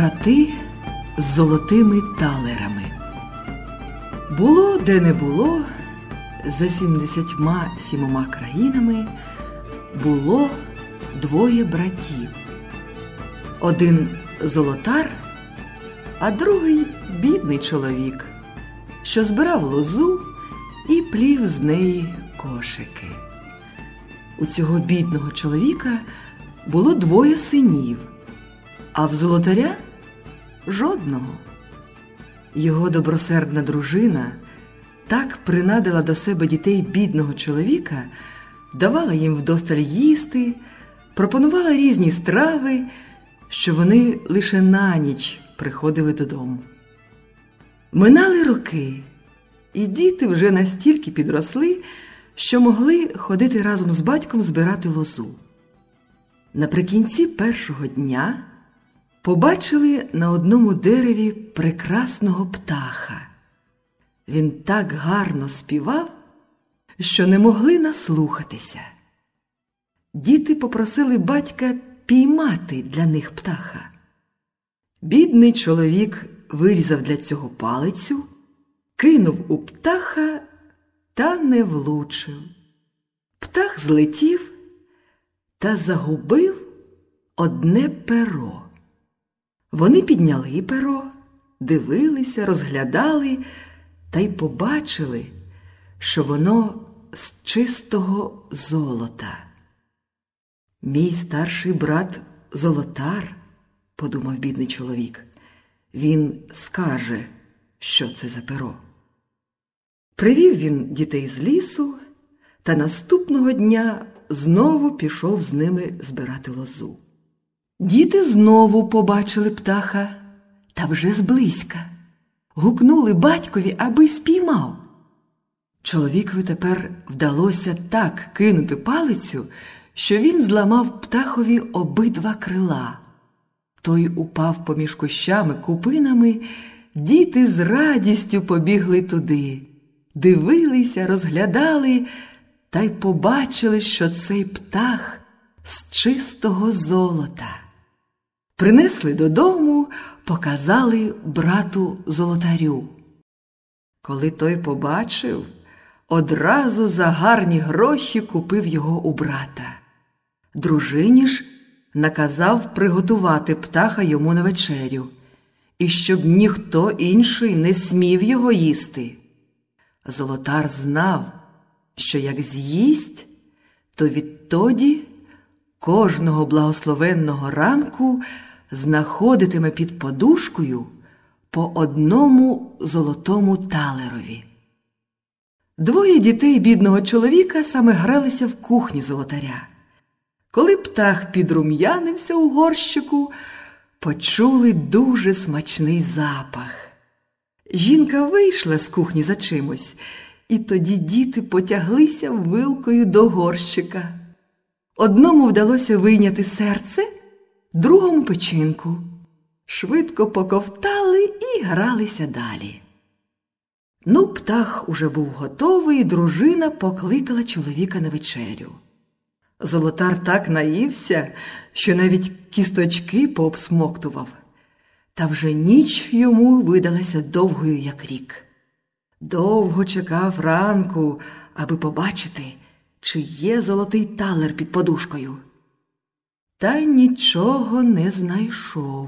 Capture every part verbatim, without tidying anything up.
Брати з золотими талерами. Було, де не було, за сімдесятьма сімома країнами було двоє братів. Один золотар, а другий бідний чоловік, що збирав лозу і плів з неї кошики. У цього бідного чоловіка було двоє синів, а в золотаря – жодного. Його добросердна дружина так принадила до себе дітей бідного чоловіка, давала їм вдосталь їсти, пропонувала різні страви, що вони лише на ніч приходили додому. Минали роки, і діти вже настільки підросли, що могли ходити разом з батьком збирати лозу. Наприкінці першого дня побачили на одному дереві прекрасного птаха. Він так гарно співав, що не могли наслухатися. Діти попросили батька піймати для них птаха. Бідний чоловік вирізав для цього палицю, кинув у птаха та не влучив. Птах злетів та загубив одне перо. Вони підняли перо, дивилися, розглядали та й побачили, що воно з чистого золота. «Мій старший брат золотар», – подумав бідний чоловік, – «він скаже, що це за перо». Привів він дітей з лісу та наступного дня знову пішов з ними збирати лозу. Діти знову побачили птаха, та вже зблизька. Гукнули батькові, аби спіймав. Чоловікові тепер вдалося так кинути палицю, що він зламав птахові обидва крила. Той упав поміж кущами, купинами, діти з радістю побігли туди. Дивилися, розглядали, та й побачили, що цей птах з чистого золота. Принесли додому, показали брату золотарю. Коли той побачив, одразу за гарні гроші купив його у брата. Дружині ж наказав приготувати птаха йому на вечерю, і щоб ніхто інший не смів його їсти. Золотар знав, що як з'їсть, то відтоді кожного благословенного ранку знаходитиме під подушкою по одному золотому талерові. Двоє дітей бідного чоловіка саме гралися в кухні золотаря. Коли птах підрум'янився у горщику, почули дуже смачний запах. Жінка вийшла з кухні за чимось, і тоді діти потяглися вилкою до горщика. Одному вдалося вийняти серце, другому печінку. Швидко поковтали і гралися далі. Ну, птах уже був готовий, і дружина покликала чоловіка на вечерю. Золотар так наївся, що навіть кісточки пообсмоктував. Та вже ніч йому видалася довгою, як рік. Довго чекав ранку, аби побачити, чи є золотий талер під подушкою. Та нічого не знайшов.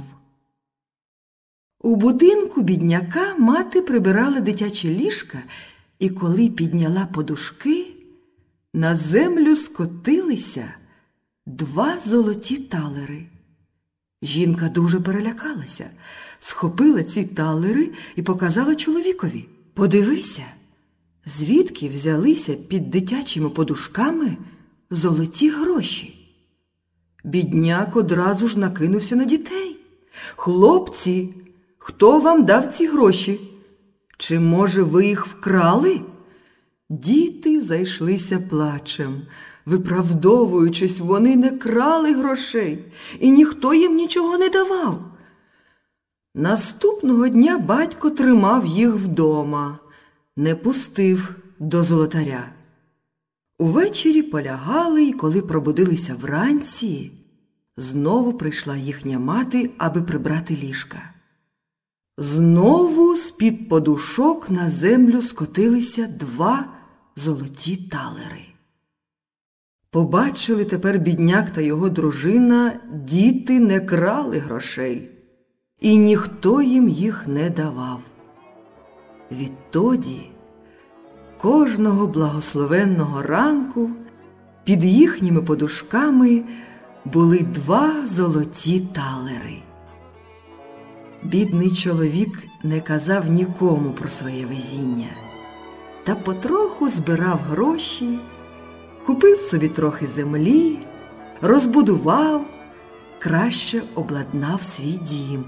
У будинку бідняка мати прибирала дитячі ліжка, і коли підняла подушки, на землю скотилися два золоті талери. Жінка дуже перелякалася, схопила ці талери і показала чоловікові. «Подивися, звідки взялися під дитячими подушками золоті гроші?» Бідняк одразу ж накинувся на дітей. «Хлопці, хто вам дав ці гроші? Чи, може, ви їх вкрали?» Діти зайшлися плачем. Виправдовуючись, вони не крали грошей, і ніхто їм нічого не давав. Наступного дня батько тримав їх вдома, не пустив до золотаря. Увечері полягали, і коли пробудилися вранці, Знову прийшла їхня мати, аби прибрати ліжка. Знову з-під подушок на землю скотилися два золоті талери. Побачили тепер бідняк та його дружина, діти не крали грошей, і ніхто їм їх не давав. Відтоді кожного благословенного ранку під їхніми подушками були два золоті талери. Бідний чоловік не казав нікому про своє везіння, та потроху збирав гроші, купив собі трохи землі, розбудував, краще обладнав свій дім.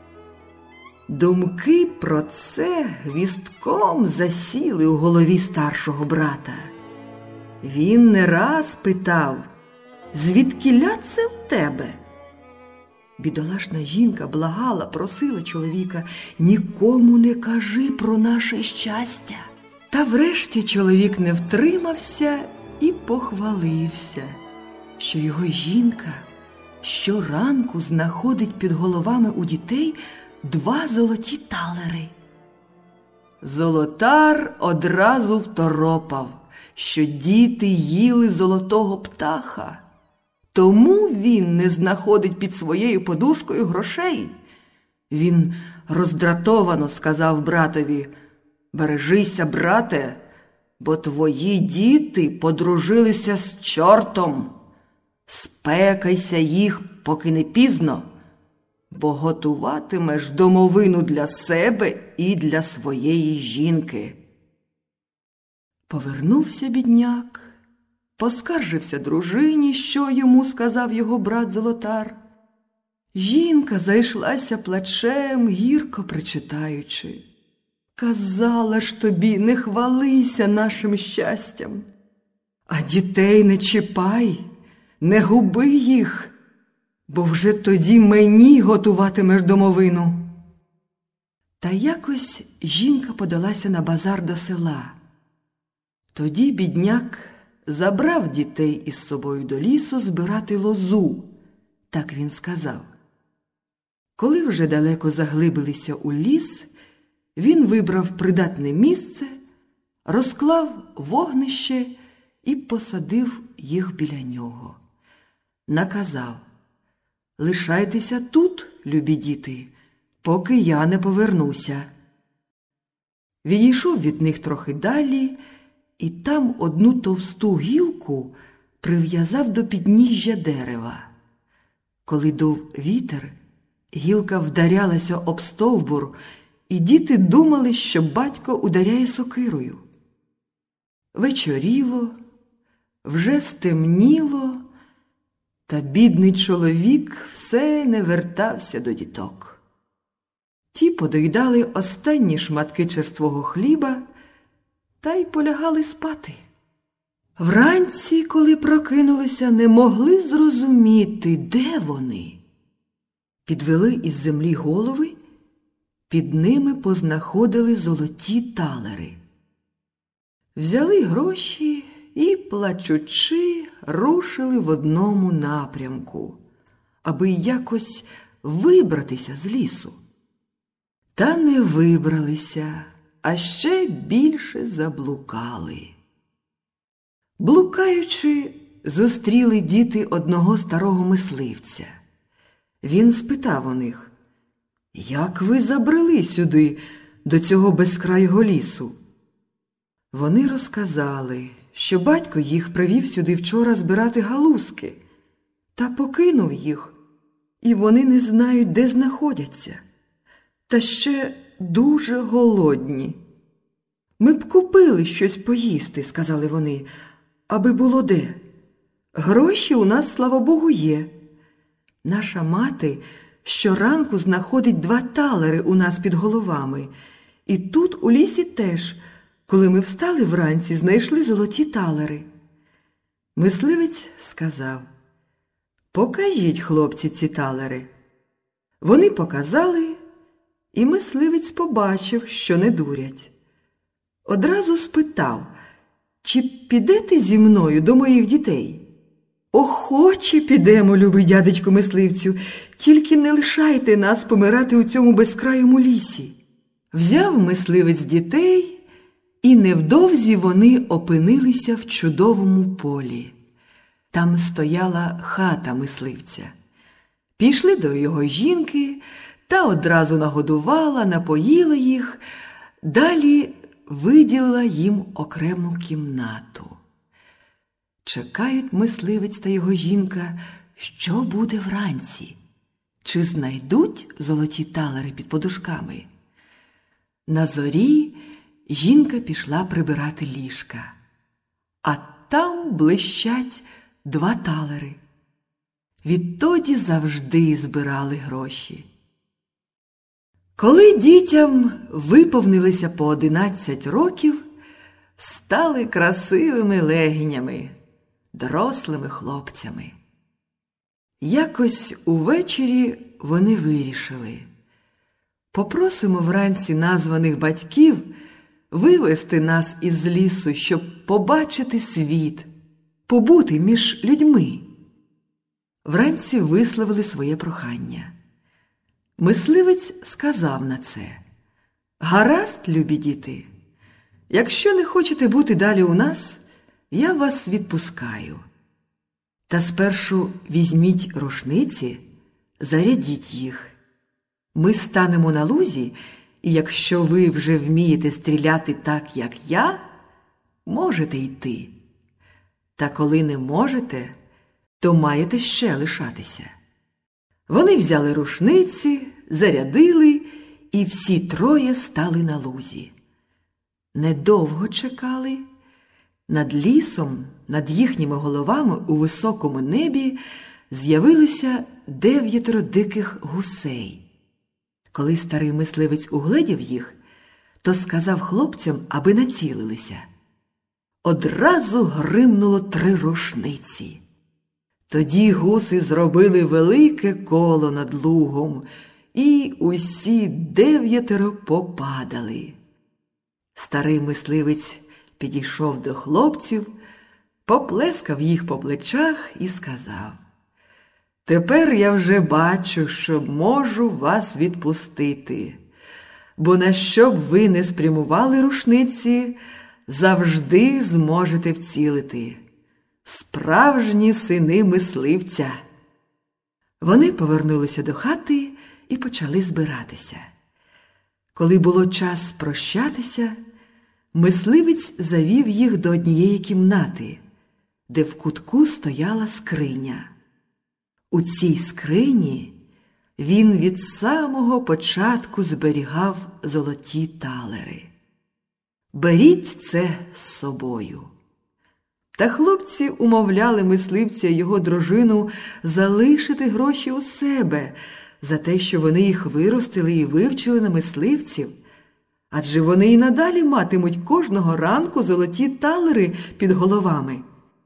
Думки про це гвістком засіли у голові старшого брата. Він не раз питав: «Звідкіля це в тебе?» Бідолашна жінка благала, просила чоловіка: «Нікому не кажи про наше щастя». Та врешті чоловік не втримався і похвалився, що його жінка щоранку знаходить під головами у дітей два золоті талери. Золотар одразу второпав, що діти їли золотого птаха, тому він не знаходить під своєю подушкою грошей. Він роздратовано сказав братові: «Бережися, брате, бо твої діти подружилися з чортом. Спекайся їх, поки не пізно, бо готуватимеш домовину для себе і для своєї жінки». Повернувся бідняк, поскаржився дружині, що йому сказав його брат Золотар. Жінка зайшлася плачем, гірко причитаючи: «Казала ж тобі, не хвалися нашим щастям, а дітей не чіпай, не губи їх, бо вже тоді мені готуватимеш домовину». Та якось жінка подалася на базар до села. Тоді бідняк забрав дітей із собою до лісу збирати лозу, так він сказав. Коли вже далеко заглибилися у ліс, він вибрав придатне місце, розклав вогнище і посадив їх біля нього. Наказав: «Лишайтеся тут, любі діти, поки я не повернуся». Відійшов від них трохи далі, і там одну товсту гілку прив'язав до підніжжя дерева. Коли дув вітер, гілка вдарялася об стовбур, і діти думали, що батько ударяє сокирою. Вечоріло, вже стемніло, та бідний чоловік все не вертався до діток. Ті подоїдали останні шматки черствого хліба та й полягали спати. Вранці, коли прокинулися, не могли зрозуміти, де вони. Підвели із землі голови, під ними познаходили золоті талери. Взяли гроші і, плачучи, рушили в одному напрямку, аби якось вибратися з лісу. Та не вибралися, а ще більше заблукали. Блукаючи, зустріли діти одного старого мисливця. Він спитав у них: «Як ви забрели сюди, до цього безкрайого лісу?» Вони розказали, що батько їх привів сюди вчора збирати галузки, та покинув їх, і вони не знають, де знаходяться, та ще дуже голодні. «Ми б купили щось поїсти», – сказали вони, – «аби було де. Гроші у нас, слава Богу, є. Наша мати щоранку знаходить два талери у нас під головами, і тут у лісі теж, коли ми встали вранці, знайшли золоті талери». Мисливець сказав: «Покажіть, хлопці, ці талери». Вони показали, і мисливець побачив, що не дурять. Одразу спитав: «Чи підете зі мною до моїх дітей?» Охоче підемо, любий дядечку мисливцю, тільки не лишайте нас помирати у цьому безкрайому лісі. Взяв мисливець дітей, і невдовзі вони опинилися в чудовому полі. Там стояла хата мисливця. Пішли до його жінки, та одразу нагодувала, напоїла їх, далі виділила їм окрему кімнату. Чекають мисливець та його жінка, що буде вранці, чи знайдуть золоті талери під подушками. На зорі жінка пішла прибирати ліжка, а там блищать два талери. Відтоді завжди збирали гроші. Коли дітям виповнилося по одинадцять років, стали красивими легінями, дорослими хлопцями. Якось увечері вони вирішили: попросимо вранці названих батьків вивести нас із лісу, щоб побачити світ, побути між людьми. Вранці висловили своє прохання. Мисливець сказав на це: «Гаразд, любі діти, якщо не хочете бути далі у нас, я вас відпускаю. Та спершу візьміть рушниці, зарядіть їх. Ми станемо на лузі, і якщо ви вже вмієте стріляти так, як я, можете йти. Та коли не можете, то маєте ще лишатися». Вони взяли рушниці, зарядили, і всі троє стали на лузі. Недовго чекали. Над лісом, над їхніми головами у високому небі з'явилося дев'ятеро диких гусей. Коли старий мисливець угледів їх, то сказав хлопцям, аби націлилися. Одразу гримнуло три рушниці. Тоді гуси зробили велике коло над лугом, і усі дев'ятеро попадали. Старий мисливець підійшов до хлопців, поплескав їх по плечах і сказав: «Тепер я вже бачу, що можу вас відпустити, бо на що б ви не спрямували рушниці, завжди зможете вцілити. Справжні сини мисливця». Вони повернулися до хати і почали збиратися. Коли було час прощатися, мисливець завів їх до однієї кімнати, де в кутку стояла скриня. У цій скрині він від самого початку зберігав золоті талери. «Беріть це з собою». Та хлопці умовляли мисливця і його дружину залишити гроші у себе за те, що вони їх виростили і вивчили на мисливців, адже вони і надалі матимуть кожного ранку золоті талери під головами.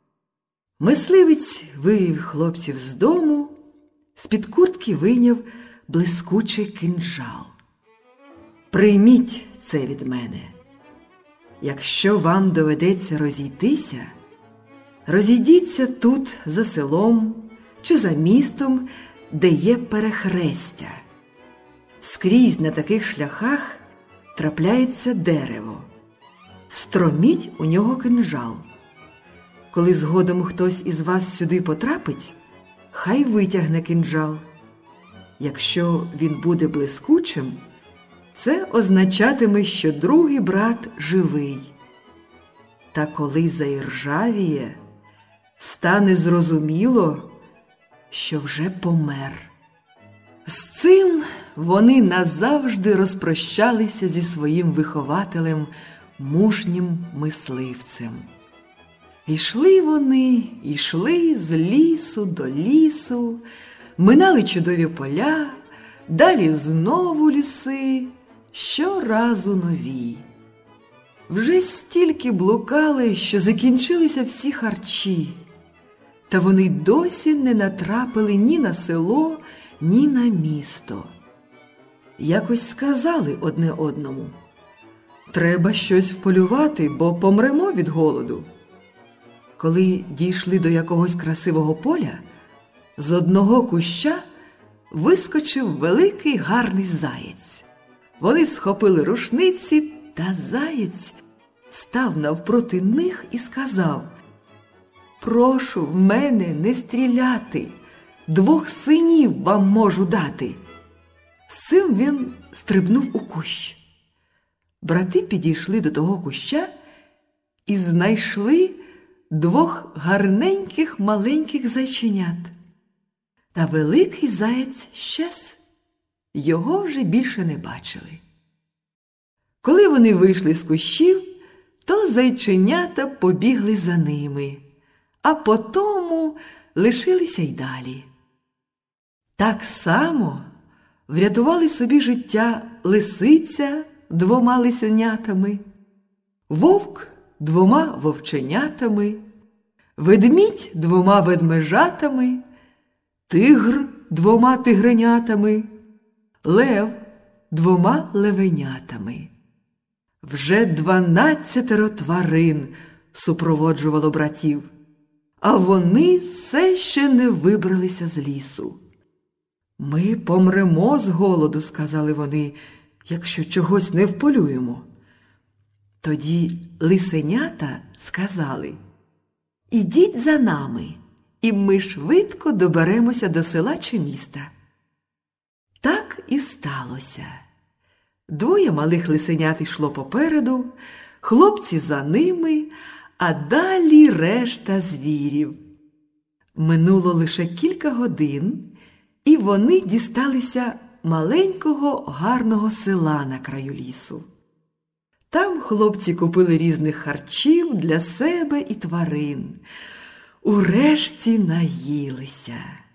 Мисливець вивів хлопців з дому, з-під куртки вийняв блискучий кинджал. «Прийміть це від мене. Якщо вам доведеться розійтися, розійдіться тут за селом чи за містом, де є перехрестя. Скрізь на таких шляхах трапляється дерево. Встроміть у нього кинджал. Коли згодом хтось із вас сюди потрапить, хай витягне кинджал. Якщо він буде блискучим, це означатиме, що другий брат живий. Та коли заіржавіє, стане зрозуміло, що вже помер». З цим вони назавжди розпрощалися зі своїм вихователем, мужнім мисливцем. Ішли вони, ішли з лісу до лісу, минали чудові поля, далі знову ліси, щоразу нові. Вже стільки блукали, що закінчилися всі харчі, та вони досі не натрапили ні на село, ні на місто. Якось сказали одне одному: «Треба щось вполювати, бо помремо від голоду». Коли дійшли до якогось красивого поля, з одного куща вискочив великий гарний заєць. Вони схопили рушниці, та заєць став навпроти них і сказав: «Прошу в мене не стріляти, двох синів вам можу дати». З цим він стрибнув у кущ. Брати підійшли до того куща і знайшли двох гарненьких маленьких зайченят. Та великий заєць щез. Його вже більше не бачили. Коли вони вийшли з кущів, то зайченята побігли за ними, а потому лишилися й далі. Так само врятували собі життя лисиця двома лисенятами, вовк двома вовченятами, ведмідь двома ведмежатами, тигр двома тигренятами, лев двома левенятами. Вже дванадцятеро тварин супроводжувало братів, а вони все ще не вибралися з лісу. «Ми помремо з голоду», – сказали вони, – «якщо чогось не вполюємо». Тоді лисенята сказали: «Ідіть за нами, і ми швидко доберемося до села чи міста». Так і сталося. Двоє малих лисенят йшло попереду, хлопці за ними, а далі решта звірів. Минуло лише кілька годин, і вони дісталися маленького гарного села на краю лісу. Там хлопці купили різних харчів для себе і тварин. Урешті наїлися.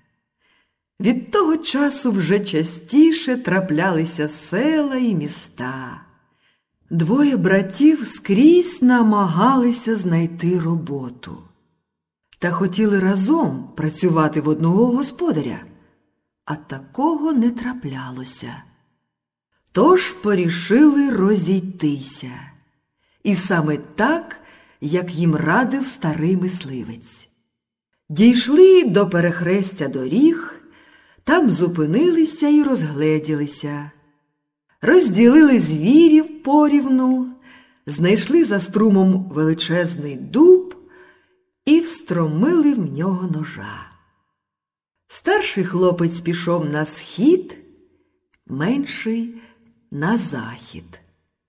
Від того часу вже частіше траплялися села і міста. Двоє братів скрізь намагалися знайти роботу. Та хотіли разом працювати в одного господаря, а такого не траплялося. Тож порішили розійтися. І саме так, як їм радив старий мисливець. Дійшли до перехрестя доріг, там зупинилися і розгледілися. Розділили звірів порівну, знайшли за струмом величезний дуб і встромили в нього ножа. Старший хлопець пішов на схід, менший – на захід.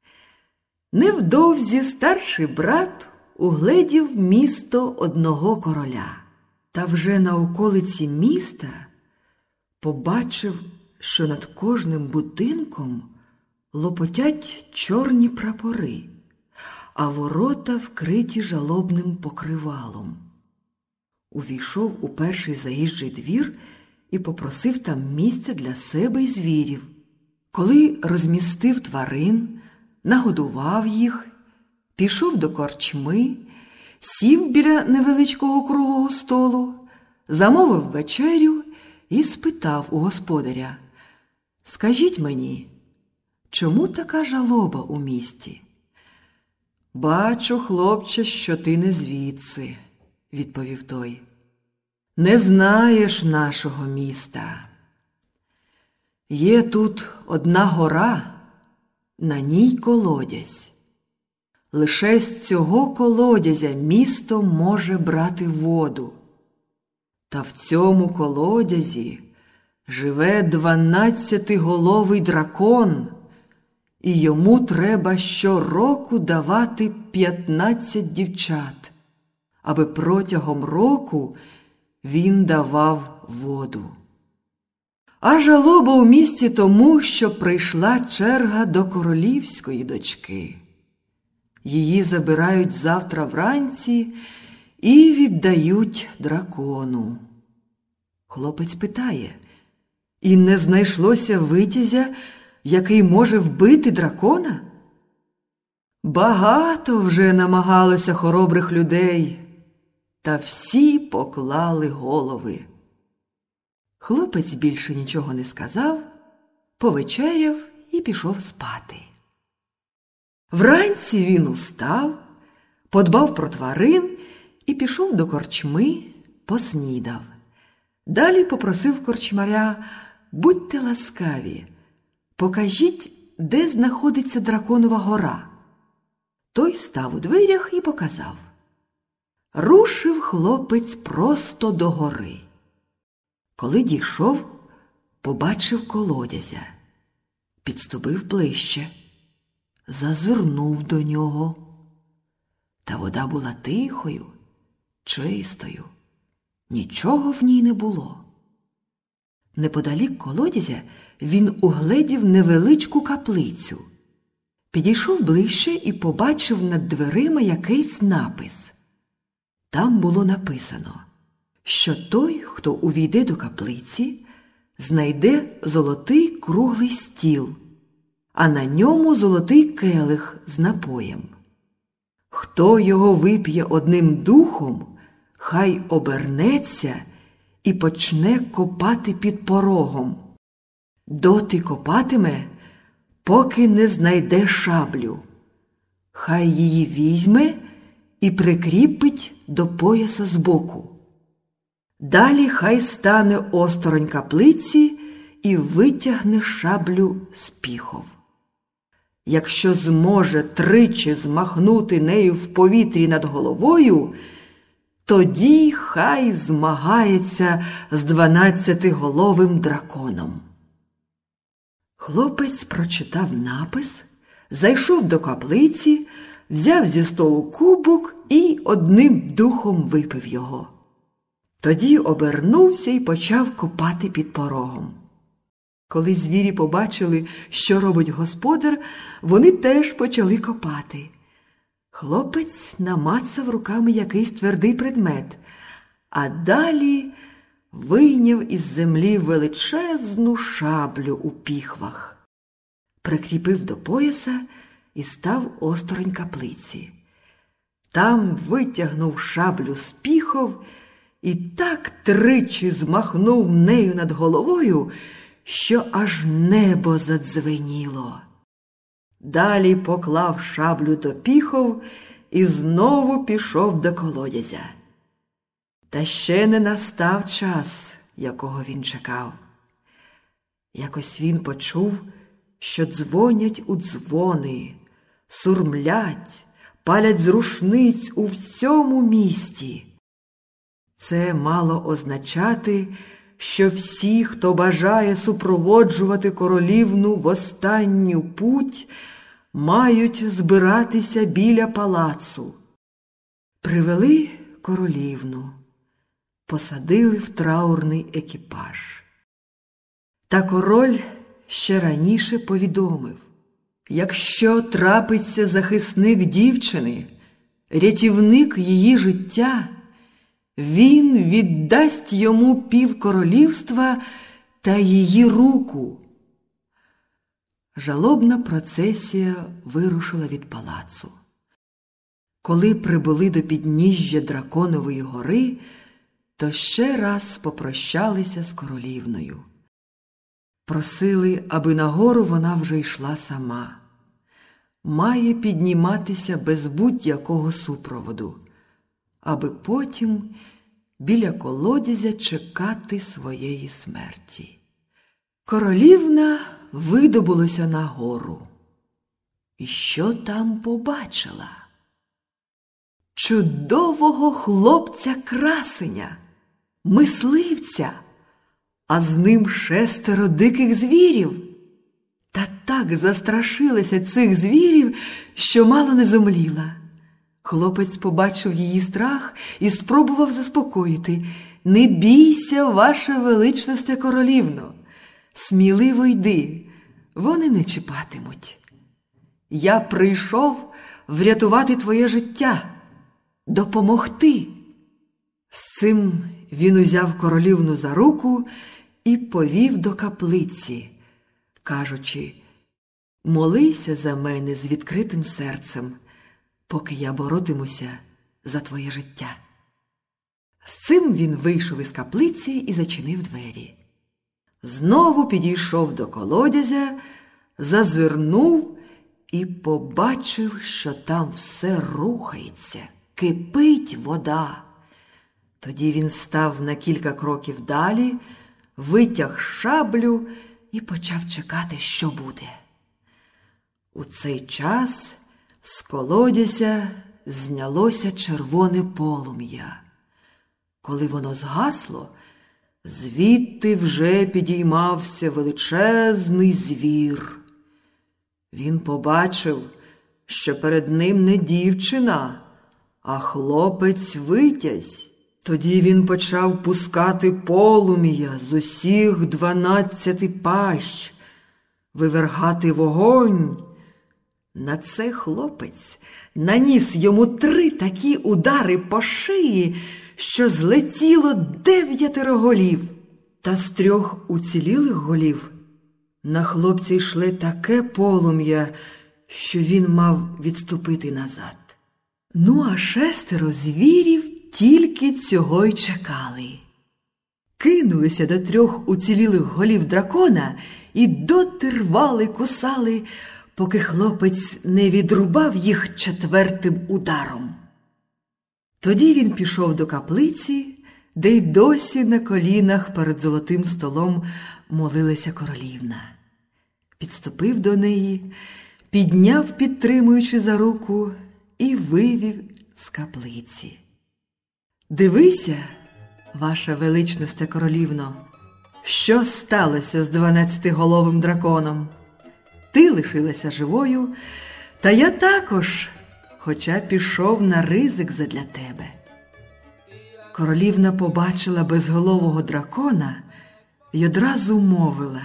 Невдовзі старший брат угледів місто одного короля. Та вже на околиці міста побачив, що над кожним будинком лопотять чорні прапори, а ворота вкриті жалобним покривалом. Увійшов у перший заїжджий двір і попросив там місця для себе й звірів. Коли розмістив тварин, нагодував їх, пішов до корчми, сів біля невеличкого круглого столу, замовив вечерю і спитав у господаря: «Скажіть мені, чому така жалоба у місті?» «Бачу, хлопче, що ти не звідси», – відповів той. «Не знаєш нашого міста. Є тут одна гора, на ній колодязь. Лише з цього колодязя місто може брати воду. Та в цьому колодязі живе дванадцятиголовий дракон, і йому треба щороку давати п'ятнадцять дівчат, аби протягом року він давав воду. А жалоба у місті тому, що прийшла черга до королівської дочки. Її забирають завтра вранці і віддають дракону». Хлопець питає: «І не знайшлося витязя, який може вбити дракона?» «Багато вже намагалося хоробрих людей, та всі поклали голови». Хлопець більше нічого не сказав, повечеряв і пішов спати. Вранці він устав, подбав про тварин і пішов до корчми, поснідав. Далі попросив корчмаря: «Будьте ласкаві, покажіть, де знаходиться Драконова гора». Той став у дверях і показав. Рушив хлопець просто до гори. Коли дійшов, побачив колодязя. Підступив ближче, зазирнув до нього. Та вода була тихою, чистою. Нічого в ній не було. Неподалік колодязя він угледів невеличку каплицю. Підійшов ближче і побачив над дверима якийсь напис. Там було написано, що той, хто увійде до каплиці, знайде золотий круглий стіл, а на ньому золотий келих з напоєм. Хто його вип'є одним духом, хай обернеться і почне копати під порогом. Доти копатиме, поки не знайде шаблю. Хай її візьме і прикріпить до пояса збоку. Далі хай стане осторонь каплиці і витягне шаблю з піхов. Якщо зможе тричі змахнути нею в повітрі над головою, тоді хай змагається з дванадцятиголовим драконом. Хлопець прочитав напис, зайшов до каплиці, взяв зі столу кубок і одним духом випив його. Тоді обернувся і почав копати під порогом. Коли звірі побачили, що робить господар, вони теж почали копати. Хлопець намацав руками якийсь твердий предмет, а далі вийняв із землі величезну шаблю у піхвах. Прикріпив до пояса і став осторонь каплиці. Там витягнув шаблю з піхов і так тричі змахнув нею над головою, що аж небо задзвеніло. Далі поклав шаблю до піхов і знову пішов до колодязя. Та ще не настав час, якого він чекав. Якось він почув, що дзвонять у дзвони, сурмлять, палять з рушниць у всьому місті. Це мало означати, що всі, хто бажає супроводжувати королівну в останню путь, мають збиратися біля палацу. Привели королівну, посадили в траурний екіпаж. Та король ще раніше повідомив: якщо трапиться захисник дівчини, рятівник її життя, він віддасть йому півкоролівства та її руку. Жалобна процесія вирушила від палацу. Коли прибули до підніжжя Драконової гори, то ще раз попрощалися з королівною. Просили, аби на гору вона вже йшла сама. Має підніматися без будь-якого супроводу, аби потім біля колодязя чекати своєї смерті. Королівна видобулася на гору. І що там побачила? Чудового хлопця-красеня, мисливця, а з ним шестеро диких звірів. Та так застрашилася цих звірів, що мало не зомліла. Хлопець побачив її страх і спробував заспокоїти: «Не бійся, ваше величносте королівно, сміливо йди, вони не чіпатимуть. Я прийшов врятувати твоє життя, допомогти». З цим він узяв королівну за руку і повів до каплиці, кажучи: «Молися за мене з відкритим серцем, поки я боротимуся за твоє життя». З цим він вийшов із каплиці і зачинив двері. Знову підійшов до колодязя, зазирнув і побачив, що там все рухається, кипить вода. Тоді він став на кілька кроків далі, витяг шаблю і почав чекати, що буде. У цей час з колодязя знялося червоне полум'я. Коли воно згасло, звідти вже підіймався величезний звір. Він побачив, що перед ним не дівчина, а хлопець-витязь. Тоді він почав пускати полум'я з усіх дванадцяти пащ, вивергати вогонь. На це хлопець наніс йому три такі удари по шиї, що злетіло дев'ятеро голів. Та з трьох уцілілих голів на хлопця йшло таке полум'я, що він мав відступити назад. Ну, а шестеро звірів тільки цього й чекали. Кинулися до трьох уцілілих голів дракона і доти рвали, кусали, поки хлопець не відрубав їх четвертим ударом. Тоді він пішов до каплиці, де й досі на колінах перед золотим столом молилася королівна. Підступив до неї, підняв, підтримуючи за руку, і вивів з каплиці. «Дивися, ваша величносте королівно, що сталося з дванадцятиголовим драконом? Ти лишилася живою, та я також, хоча пішов на ризик задля тебе». Королівна побачила безголового дракона й одразу мовила: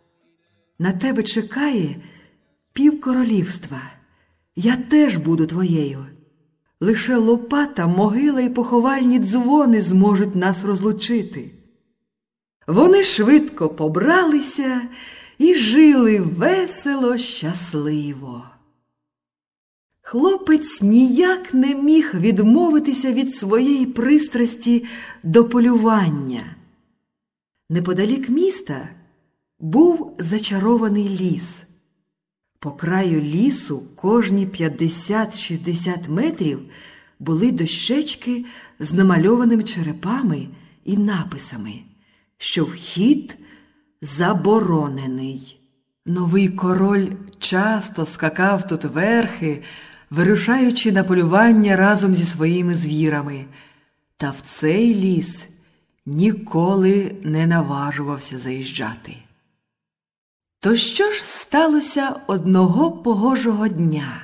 «На тебе чекає півкоролівства, я теж буду твоєю. Лише лопата, могила і поховальні дзвони зможуть нас розлучити». Вони швидко побралися і жили весело, щасливо. Хлопець ніяк не міг відмовитися від своєї пристрасті до полювання. Неподалік міста був зачарований ліс. По краю лісу кожні п'ятдесят-шістдесят метрів були дощечки з намальованими черепами і написами, що вхід заборонений. Новий король часто скакав тут верхи, вирушаючи на полювання разом зі своїми звірами, та в цей ліс ніколи не наважувався заїжджати. То що ж сталося одного погожого дня?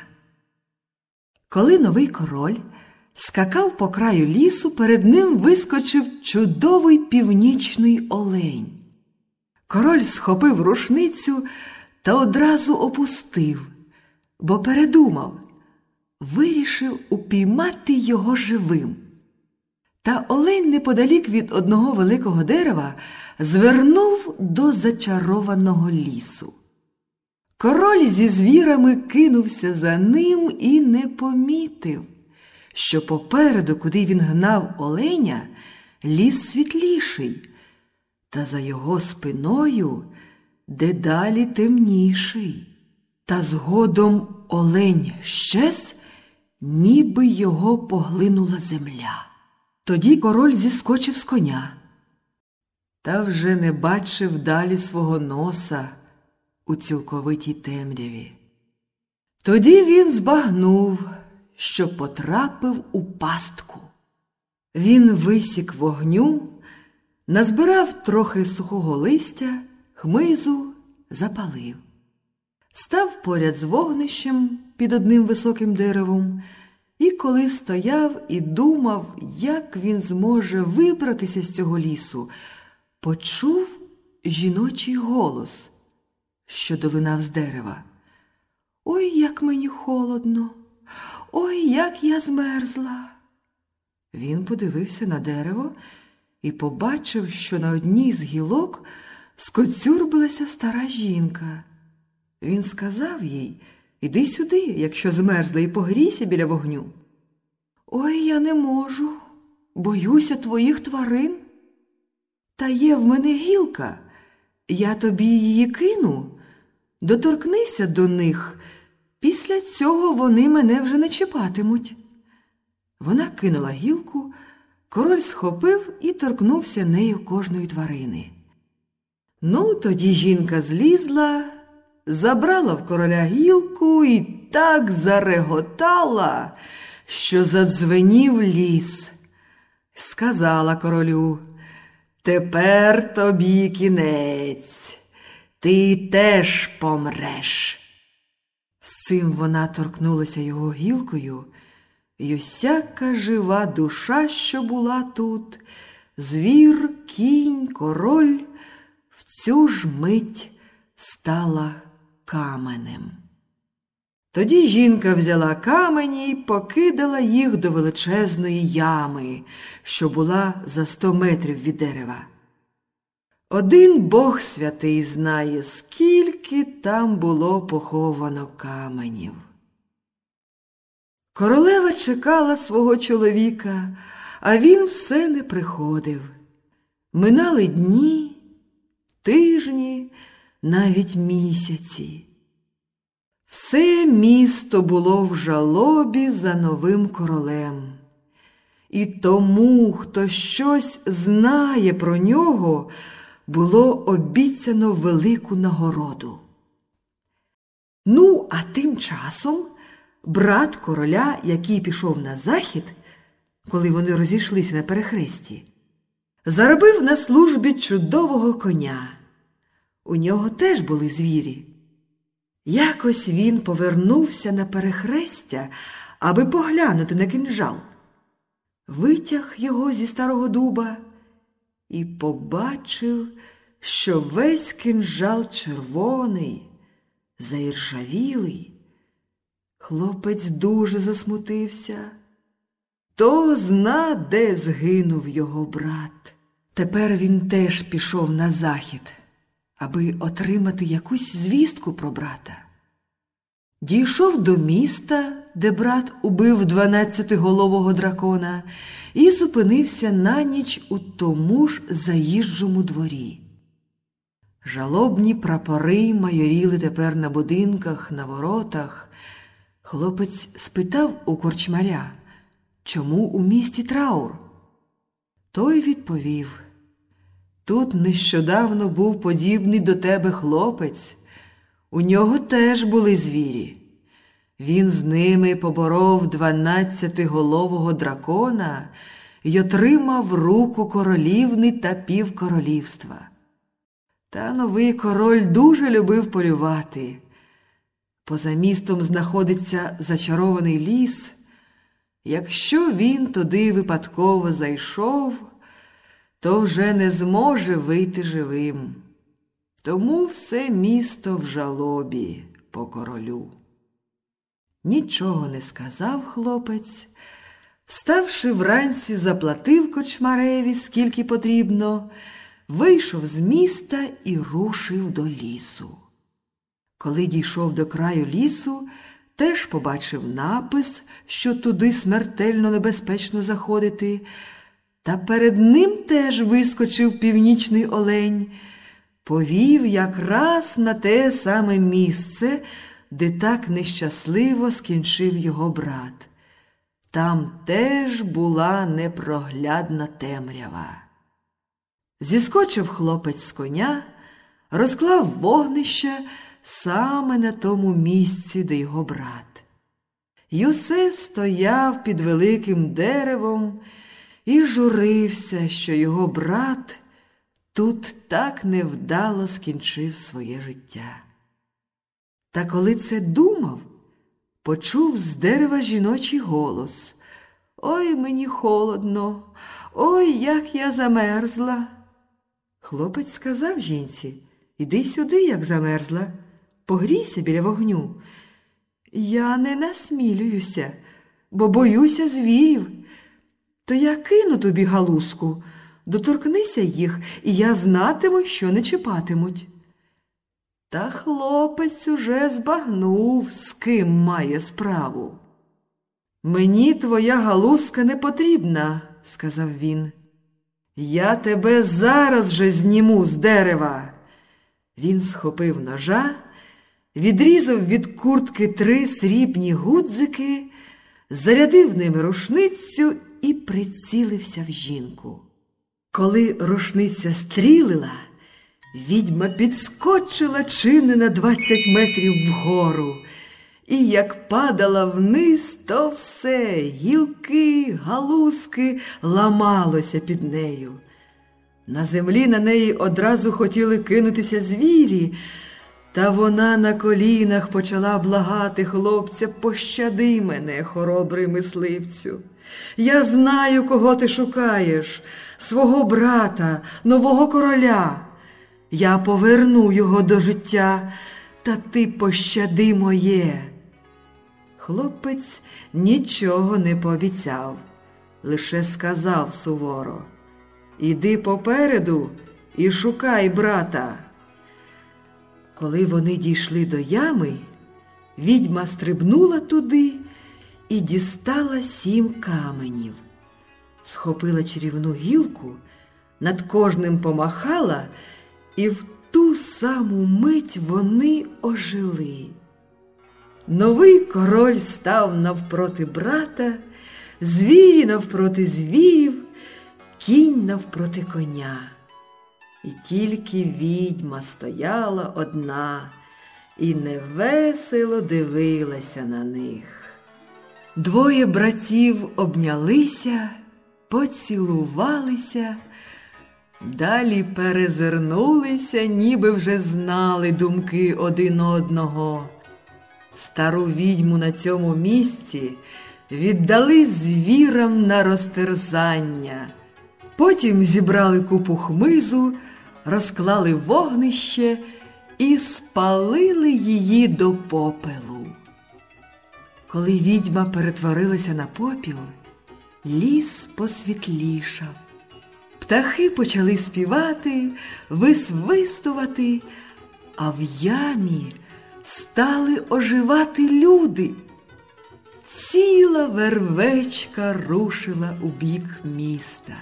Коли новий король скакав по краю лісу, перед ним вискочив чудовий північний олень. Король схопив рушницю та одразу опустив, бо передумав, вирішив упіймати його живим. Та олень неподалік від одного великого дерева звернув до зачарованого лісу. Король зі звірами кинувся за ним і не помітив, що попереду, куди він гнав оленя, ліс світліший, та за його спиною дедалі темніший. Та згодом олень щез, ніби його поглинула земля. Тоді король зіскочив з коня, та вже не бачив далі свого носа у цілковитій темряві. Тоді він збагнув, що потрапив у пастку. Він висік вогню, назбирав трохи сухого листя, хмизу, запалив. Став поряд з вогнищем під одним високим деревом, і коли стояв і думав, як він зможе вибратися з цього лісу, почув жіночий голос, що долинав з дерева. «Ой, як мені холодно! Ой, як я змерзла!» Він подивився на дерево і побачив, що на одній з гілок скоцюрбилася стара жінка. Він сказав їй: «Іди сюди, якщо змерзла, і погрійся біля вогню». «Ой, я не можу, боюся твоїх тварин. Та є в мене гілка, я тобі її кину, доторкнися до них, після цього вони мене вже не чіпатимуть». Вона кинула гілку, король схопив і торкнувся нею кожної тварини. Ну, тоді жінка злізла, забрала в короля гілку і так зареготала, що задзвенів ліс. Сказала королю: «Тепер тобі кінець, ти теж помреш». З цим вона торкнулася його гілкою, і усяка жива душа, що була тут, звір, кінь, король, в цю ж мить стала каменем. Тоді жінка взяла камені й покидала їх до величезної ями, що була за сто метрів від дерева. Один Бог святий знає, скільки там було поховано каменів. Королева чекала свого чоловіка, а він все не приходив. Минали дні, тижні, навіть місяці. Все місто було в жалобі за новим королем. І тому, хто щось знає про нього, було обіцяно велику нагороду. Ну, а тим часом брат короля, який пішов на захід, коли вони розійшлися на перехресті, заробив на службі чудового коня. У нього теж були звірі. Якось він повернувся на перехрестя, аби поглянути на кинджал. Витяг його зі старого дуба і побачив, що весь кинджал червоний, заіржавілий. Хлопець дуже засмутився. То зна, де згинув його брат. Тепер він теж пішов на захід, аби отримати якусь звістку про брата. Дійшов до міста, де брат убив дванадцятиголового дракона, і зупинився на ніч у тому ж заїжджому дворі. Жалобні прапори майоріли тепер на будинках, на воротах. Хлопець спитав у корчмаря, чому у місті траур. Той відповів: «Тут нещодавно був подібний до тебе хлопець. У нього теж були звірі. Він з ними поборов дванадцятиголового дракона й отримав руку королівни та півкоролівства. Та новий король дуже любив полювати. Поза містом знаходиться зачарований ліс. Якщо він туди випадково зайшов, то вже не зможе вийти живим. Тому все місто в жалобі по королю». Нічого не сказав хлопець. Вставши вранці, заплатив корчмареві, скільки потрібно, вийшов з міста і рушив до лісу. Коли дійшов до краю лісу, теж побачив напис, що туди смертельно небезпечно заходити, та перед ним теж вискочив північний олень, повів якраз на те саме місце, де так нещасливо скінчив його брат. Там теж була непроглядна темрява. Зіскочив хлопець з коня, розклав вогнище саме на тому місці, де його брат. Юсе стояв під великим деревом і журився, що його брат тут так невдало скінчив своє життя. Та коли це думав, почув з дерева жіночий голос: «Ой, мені холодно, ой, як я замерзла». Хлопець сказав жінці: «Іди сюди, як замерзла, погрійся біля вогню». «Я не насмілююся, бо боюся звірів. То я кину тобі галузку, доторкнися їх, і я знатиму, що не чіпатимуть». Та хлопець уже збагнув, з ким має справу. «Мені твоя галузка не потрібна», – сказав він. «Я тебе зараз же зніму з дерева». Він схопив ножа, відрізав від куртки три срібні гудзики, зарядив ними рушницю і прицілився в жінку. Коли рушниця стрілила, відьма підскочила чи не на двадцять метрів вгору, і як падала вниз, то все, гілки, галузки ламалося під нею. На землі на неї одразу хотіли кинутися звірі, та вона на колінах почала благати хлопця: «Пощади мене, хоробрий мисливцю! Я знаю, кого ти шукаєш, свого брата, нового короля. Я поверну його до життя, та ти пощади моє». Хлопець нічого не пообіцяв, лише сказав суворо: «Іди попереду і шукай брата». Коли вони дійшли до ями, відьма стрибнула туди і дістала сім каменів. Схопила чарівну гілку, над кожним помахала, і в ту саму мить вони ожили. Новий король став навпроти брата, звірі навпроти звірів, кінь навпроти коня. І тільки відьма стояла одна і невесело дивилася на них. Двоє братів обнялися, поцілувалися, далі перезирнулися, ніби вже знали думки один одного. Стару відьму на цьому місці віддали звірам на розтерзання. Потім зібрали купу хмизу, розклали вогнище і спалили її до попелу. Коли відьма перетворилася на попіл, ліс посвітлішав. Птахи почали співати, висвистувати, а в ямі стали оживати люди. Ціла вервечка рушила у бік міста.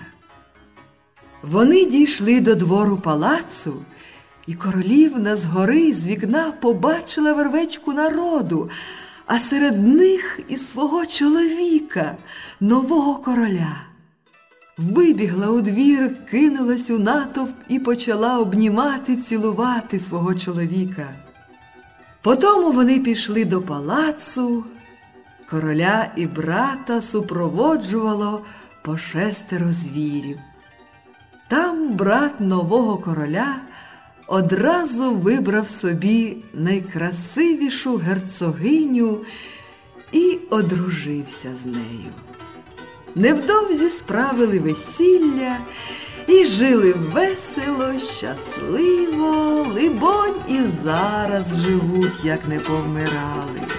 Вони дійшли до двору палацу, і королівна згори з вікна побачила вервечку народу, а серед них і свого чоловіка, нового короля. Вибігла у двір, кинулась у натовп і почала обнімати, цілувати свого чоловіка. Потому вони пішли до палацу. Короля і брата супроводжувало по шестеро звірів. Там брат нового короля одразу вибрав собі найкрасивішу герцогиню і одружився з нею. Невдовзі справили весілля і жили весело, щасливо, либонь, і зараз живуть, як не повмирали.